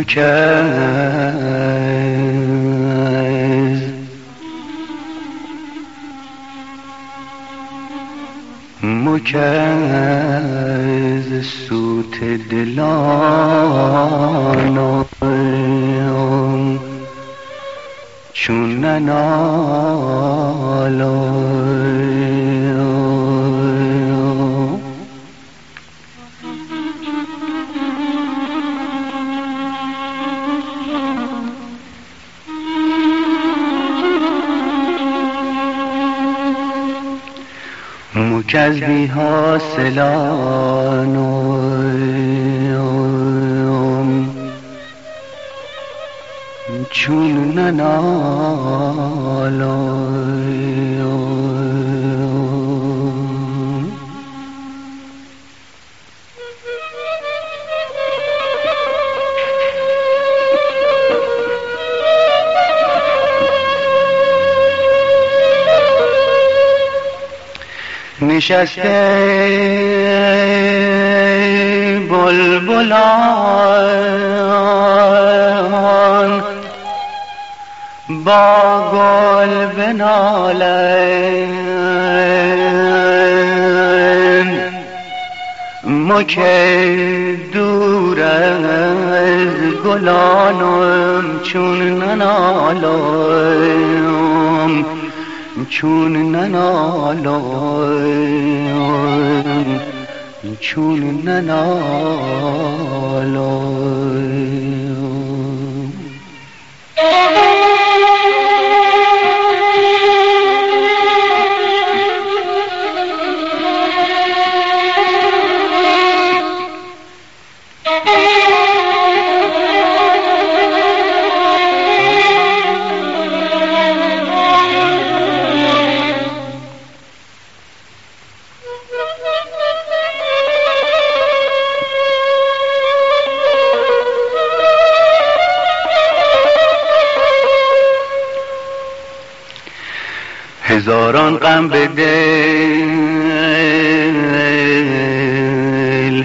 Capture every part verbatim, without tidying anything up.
مکز مکز سوت دلان چون ننالم مکز بی حاصلانم چون ننالم نشسته بلبلان با گل بنالند ما که دور از گلانم چون ننالم چون ننالم چون ننالم هزاران غم به دل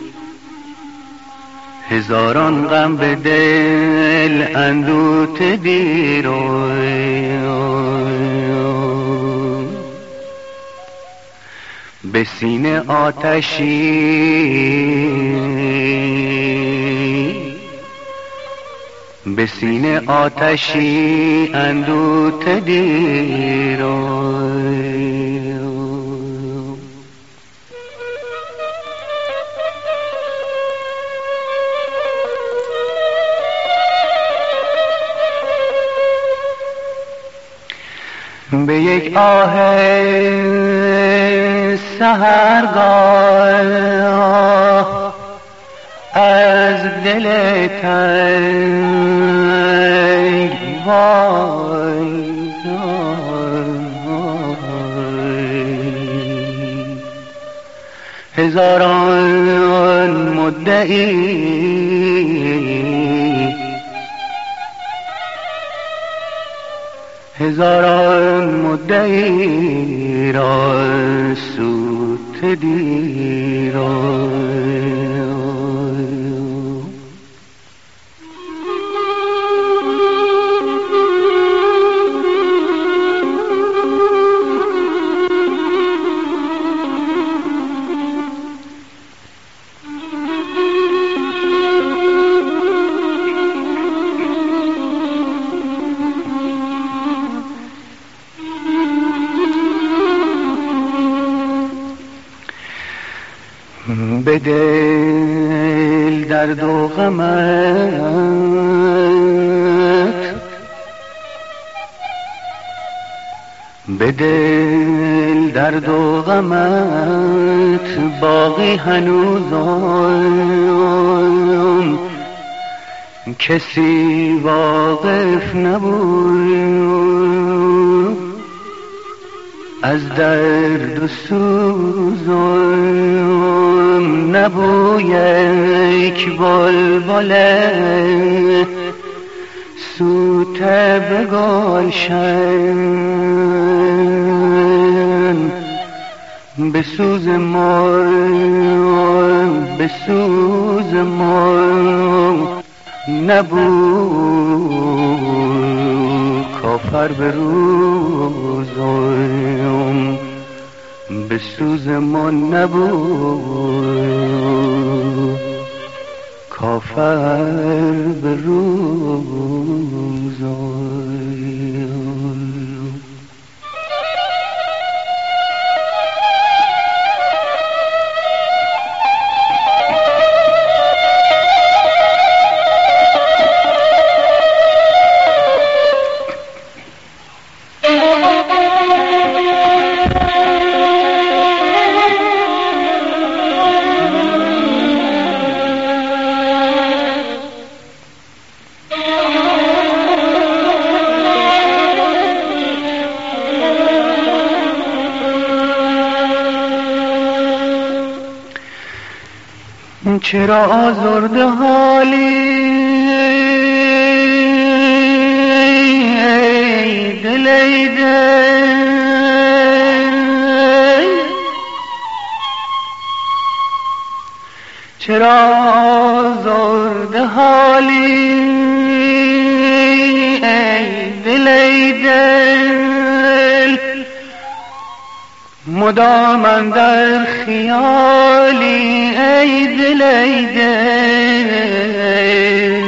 هزاران غم به دل اندوت دیرو به سینه آتشی به سینه آتشی اندوت دیرو به یک آه سحرگاه از دل تنگ وای هزاران مدعی هزاران مدعی را سوت دیرو به دل درد و غمت به دل درد و غمت باقی هنوزم کسی واقف نبود از درد و سوزم نبوی یک بلبل سوته به گلشن به سوز مر به سوز مر نبود کافر به روزم به سوز ما نبود کافر به روزم. چرا آزرده حالی ای دل ای دل، چرا آزرده حالی ای دل ای دل، مدام اندر خیالی ای دل ای دل.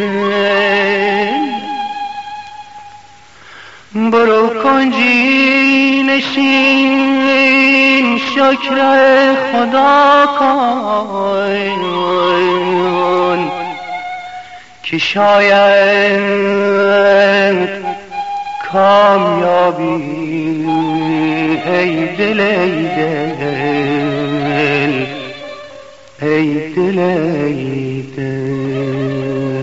برو کنجی نشین شکر خدا کن که شاید کامیابی ای دل ای دل، ای دل ای دل.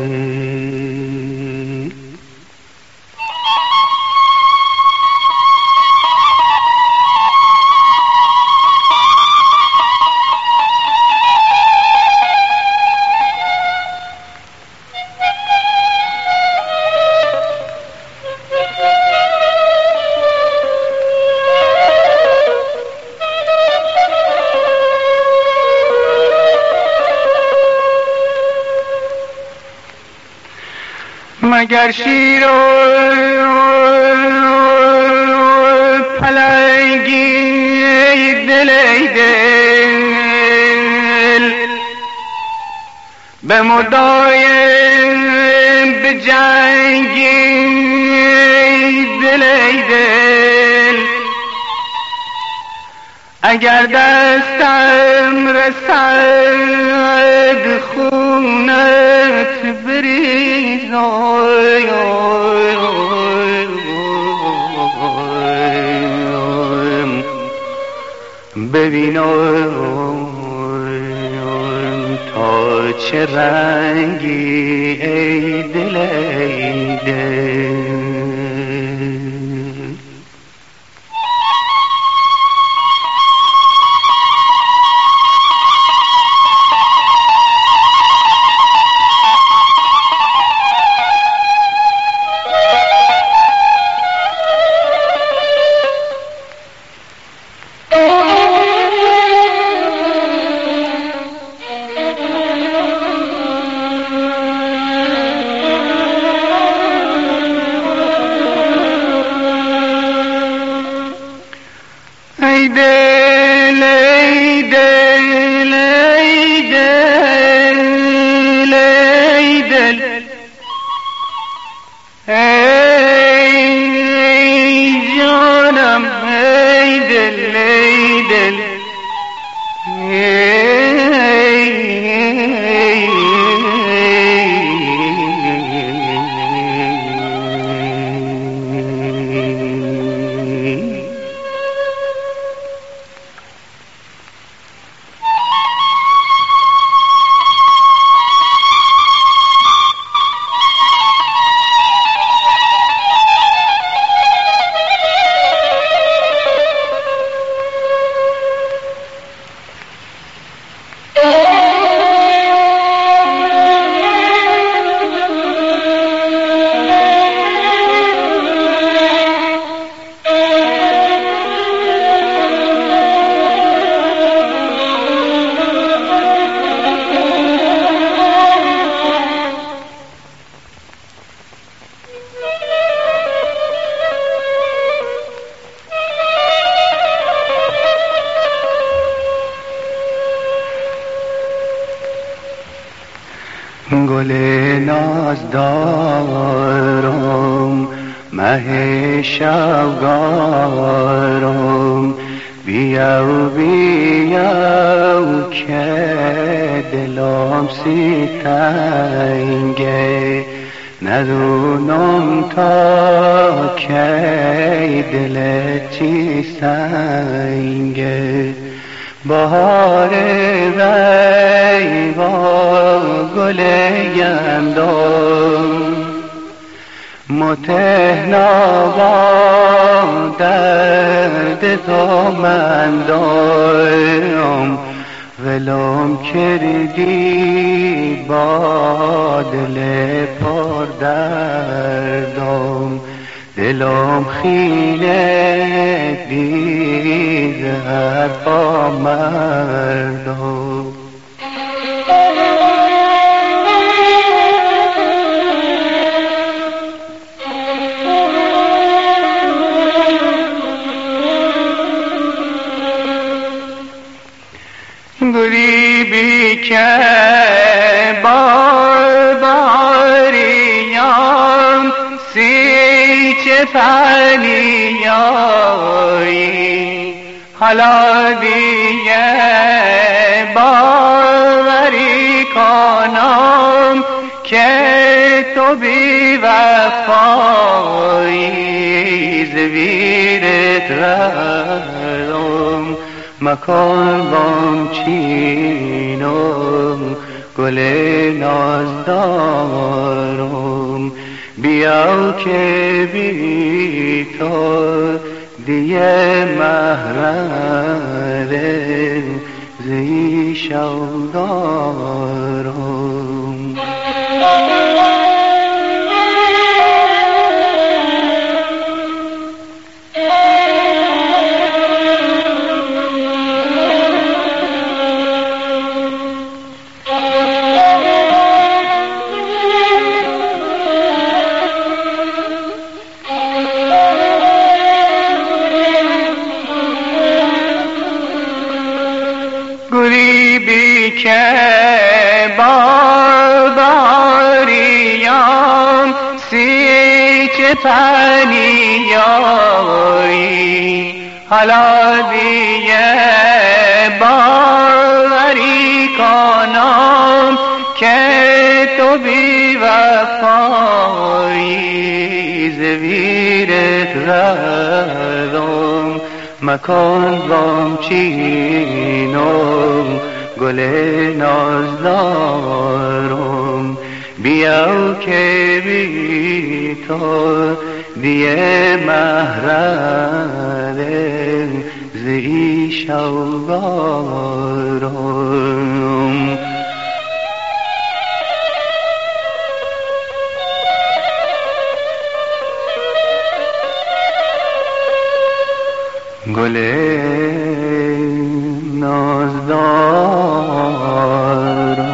مگر شیر و پلنگی ای دل ای دل، به مدایم به جنگی ای دل ای دل. اگر دستم رسد خونت بریزم ببینم تا چه رنگی ای دل ای دل. ای دل ای دل ای دل ای دل، ای جانم ای دل ای دل، گل نازدارم مه شبگارم بیاو بیاو که دلم سی تنگه ندونم تا کی دلت چی سنگه بهار وی با گل گندم متهنا با درد تو من دارم ولم کردی با دل پر دردم دلم خیله دید حرفا مردم گریبی که بار باریم سی چه پنیایی حالا دیگه باوری کنم که تو بی وفایی زویرت رم مکان بام چینم گل نازدارم بیاو که بی تو دیگه محرم زی شوگارم گریبی که بار باریم سی چه پنیایی حالا دیگه باوری کنم که تو بی وفایی زویرت روم مکان بام چینم گل نازدارم بیاو که بی تو دیه محرم زی شوگارم گل نازدارم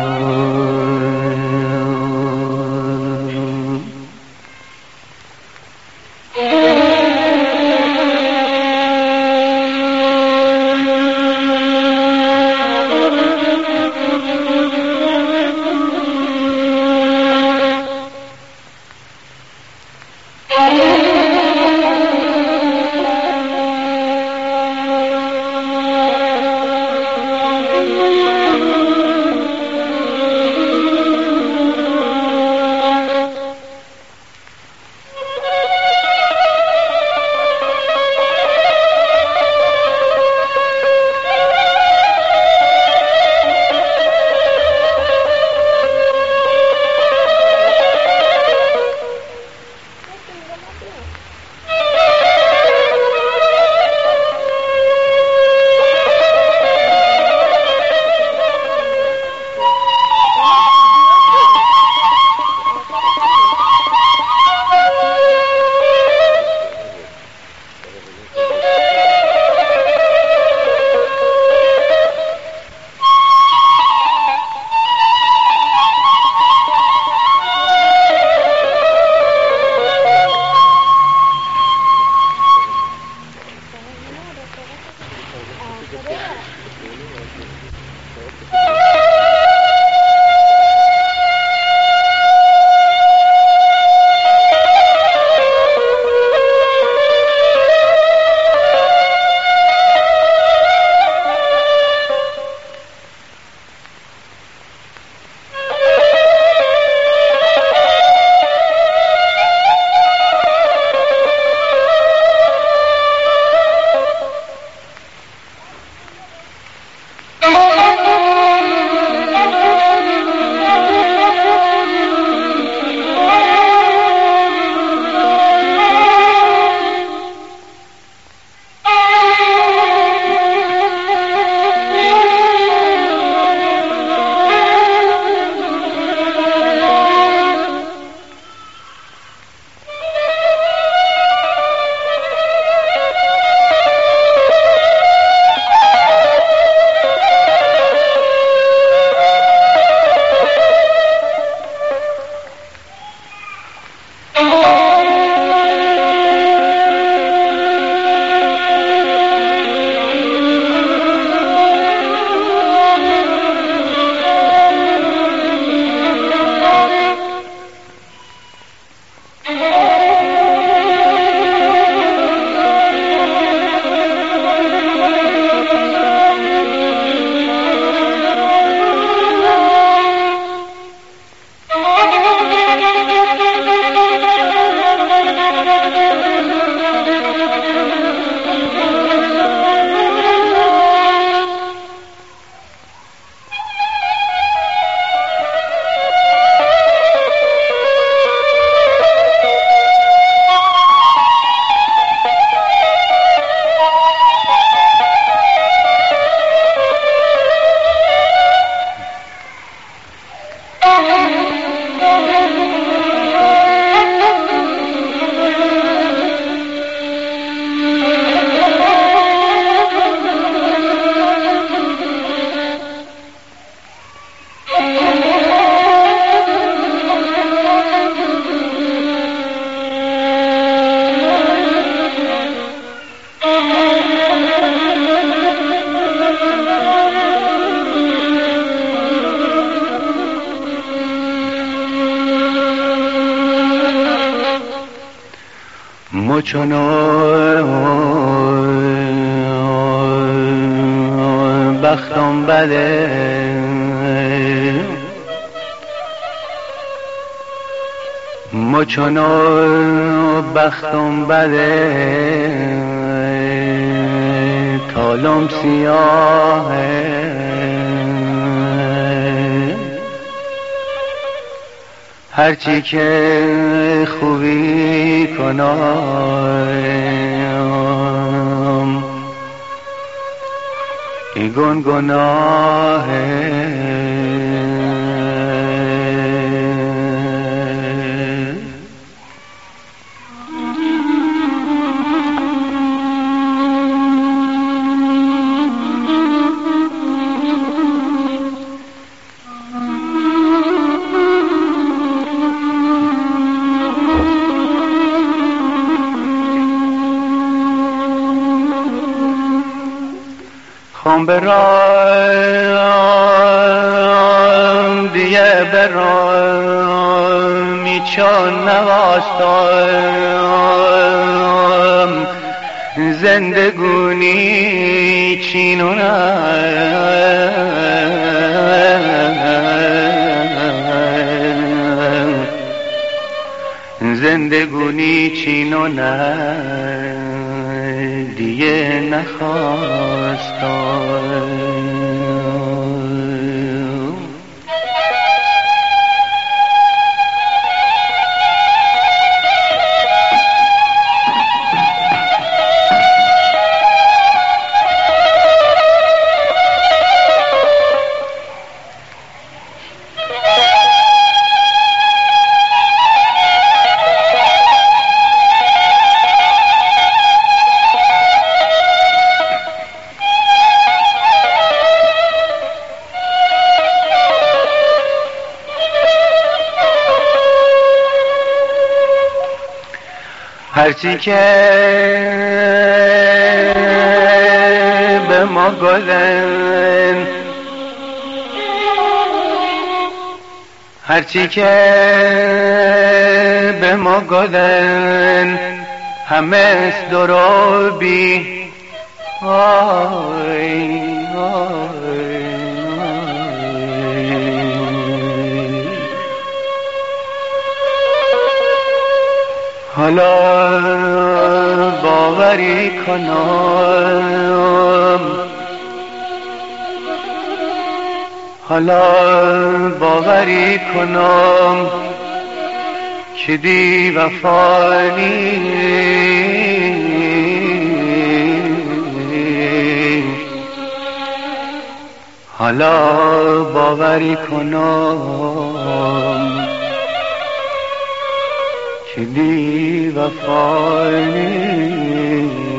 مچنو بختم بده مچنو بختم بده تالم سیاهه هرچی که خوبی کنم ای گنگناهه خم برام دیگه برام میچون نواستم زندگونی چینونم زندگونی چینونم دیگه نخواستم هرچی که به ما گلن هرچی که به ما گلن همه است دروبی آی آی حالا باوری کنم حالا باوری کنم که دی وفانی حالا باوری کنم که دی وفای